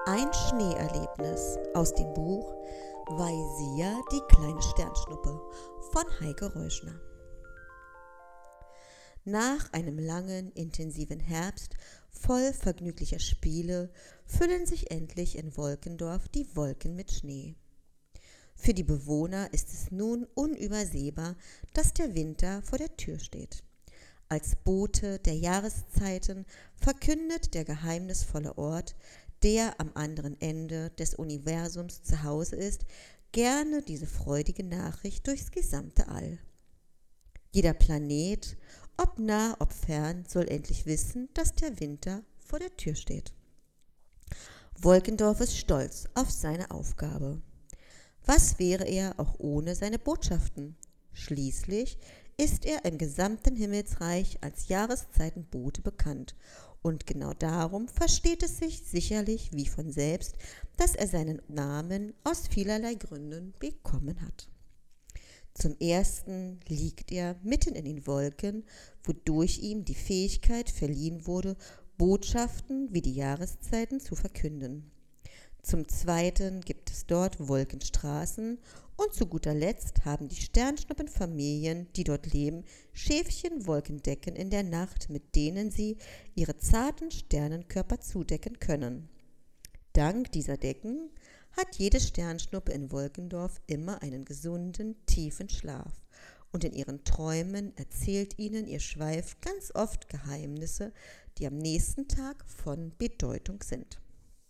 Ein Schneeerlebnis aus dem Buch Weißia, die kleine Sternschnuppe von Heike Reuschner. Nach einem langen, intensiven Herbst voll vergnüglicher Spiele füllen sich endlich in Wolkendorf die Wolken mit Schnee. Für die Bewohner ist es nun unübersehbar, dass der Winter vor der Tür steht. Als Bote der Jahreszeiten verkündet der geheimnisvolle Ort, der am anderen Ende des Universums zu Hause ist, gerne diese freudige Nachricht durchs gesamte All. Jeder Planet, ob nah, ob fern, soll endlich wissen, dass der Winter vor der Tür steht. Wolkendorf ist stolz auf seine Aufgabe. Was wäre er auch ohne seine Botschaften? Schließlich ist er im gesamten Himmelsreich als Jahreszeitenbote bekannt. Und genau darum versteht es sich sicherlich wie von selbst, dass er seinen Namen aus vielerlei Gründen bekommen hat. Zum Ersten liegt er mitten in den Wolken, wodurch ihm die Fähigkeit verliehen wurde, Botschaften wie die Jahreszeiten zu verkünden. Zum Zweiten gibt es dort Wolkenstraßen und zu guter Letzt haben die Sternschnuppenfamilien, die dort leben, Schäfchenwolkendecken in der Nacht, mit denen sie ihre zarten Sternenkörper zudecken können. Dank dieser Decken hat jede Sternschnuppe in Wolkendorf immer einen gesunden, tiefen Schlaf. Und in ihren Träumen erzählt ihnen ihr Schweif ganz oft Geheimnisse, die am nächsten Tag von Bedeutung sind.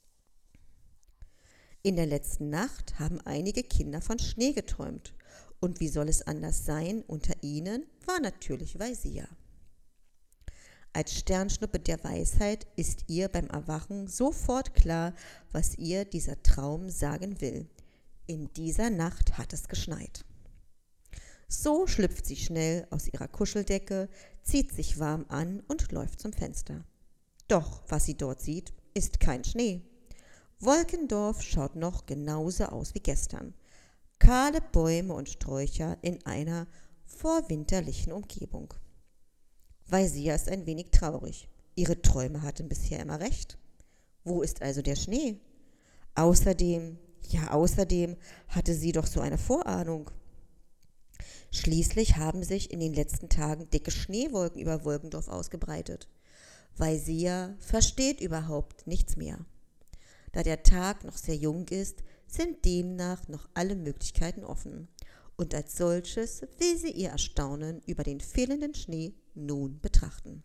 In der letzten Nacht haben einige Kinder von Schnee geträumt. Und wie soll es anders sein? Unter ihnen war natürlich Weißia. Als Sternschnuppe der Weisheit ist ihr beim Erwachen sofort klar, was ihr dieser Traum sagen will. In dieser Nacht hat es geschneit. So schlüpft sie schnell aus ihrer Kuscheldecke, zieht sich warm an und läuft zum Fenster. Doch was sie dort sieht, ist kein Schnee. Wolkendorf schaut noch genauso aus wie gestern. Kahle Bäume und Sträucher in einer vorwinterlichen Umgebung. Weißia ist ein wenig traurig. Ihre Träume hatten bisher immer recht. Wo ist also der Schnee? Außerdem hatte sie doch so eine Vorahnung. Schließlich haben sich in den letzten Tagen dicke Schneewolken über Wolkendorf ausgebreitet. Weißia versteht überhaupt nichts mehr. Da der Tag noch sehr jung ist, sind demnach noch alle Möglichkeiten offen. Und als solches will sie ihr Erstaunen über den fehlenden Schnee nun betrachten.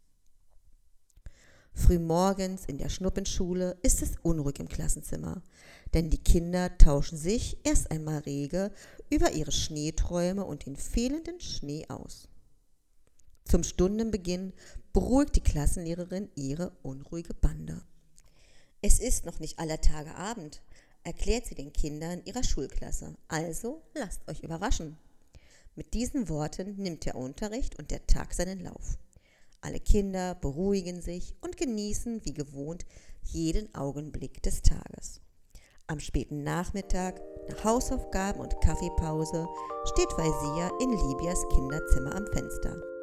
Frühmorgens in der Schnuppenschule ist es unruhig im Klassenzimmer, denn die Kinder tauschen sich erst einmal rege über ihre Schneeträume und den fehlenden Schnee aus. Zum Stundenbeginn beruhigt die Klassenlehrerin ihre unruhige Bande. Es ist noch nicht aller Tage Abend, erklärt sie den Kindern ihrer Schulklasse. Also lasst euch überraschen. Mit diesen Worten nimmt der Unterricht und der Tag seinen Lauf. Alle Kinder beruhigen sich und genießen wie gewohnt jeden Augenblick des Tages. Am späten Nachmittag, nach Hausaufgaben und Kaffeepause, steht Weißia in Libias Kinderzimmer am Fenster.